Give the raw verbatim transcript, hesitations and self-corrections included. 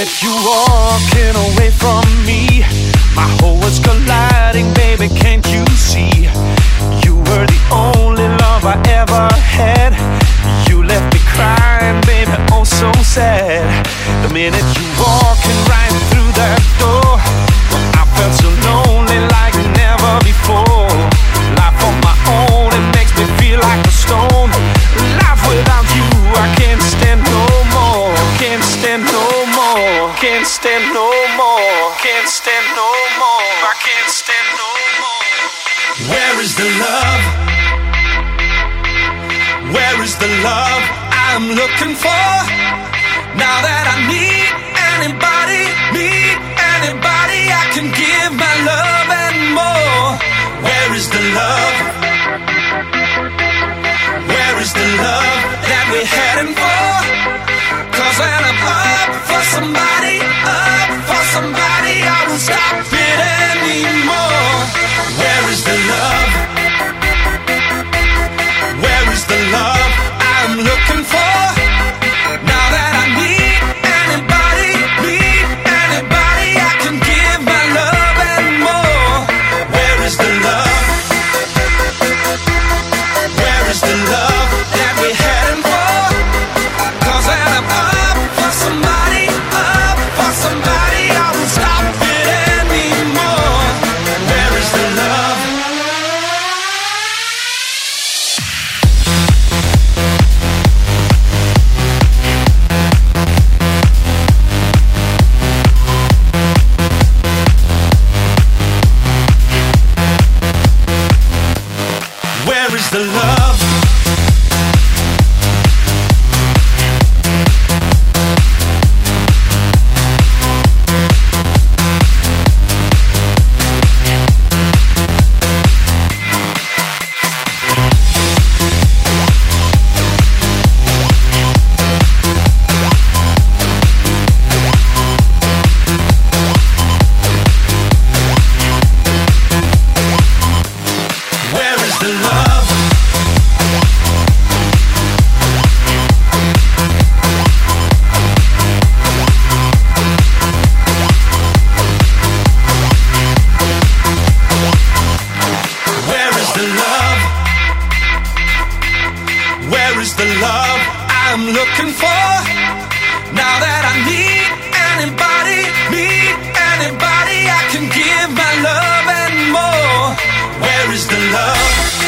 minute you walking away from me, my whole world's colliding, baby, can't you see? You were the only love I ever had. You left me crying, baby, oh so sad. The minute you walking right through that door, I felt so lonely like never before. Life on my own, it makes me feel like a stone. Life without you, I can't stand no more. Can't stand no more. Can't stand no more. Can't stand no more. I can't stand no more. Where is the love? Where is the love I'm looking for? Now that I need anybody, need anybody, I can give my love and more. Where is the love? Where is the love that we're heading for? Cause when I'm up for somebody, up for somebody, I won't stop it anymore. Where is the love? Where is the love I'm looking for? Now that I need anybody, need anybody, I can give my love and more. Where is the love? Where is the love that we're heading for? Cause when I'm up for somebody, up for somebody, I won't stop it anymore. Where is the love? Where is the love? Where is the love? Where is the love? Where is the love I'm looking for? Now that I need anybody, need anybody, I can give my love and more. Where is the love?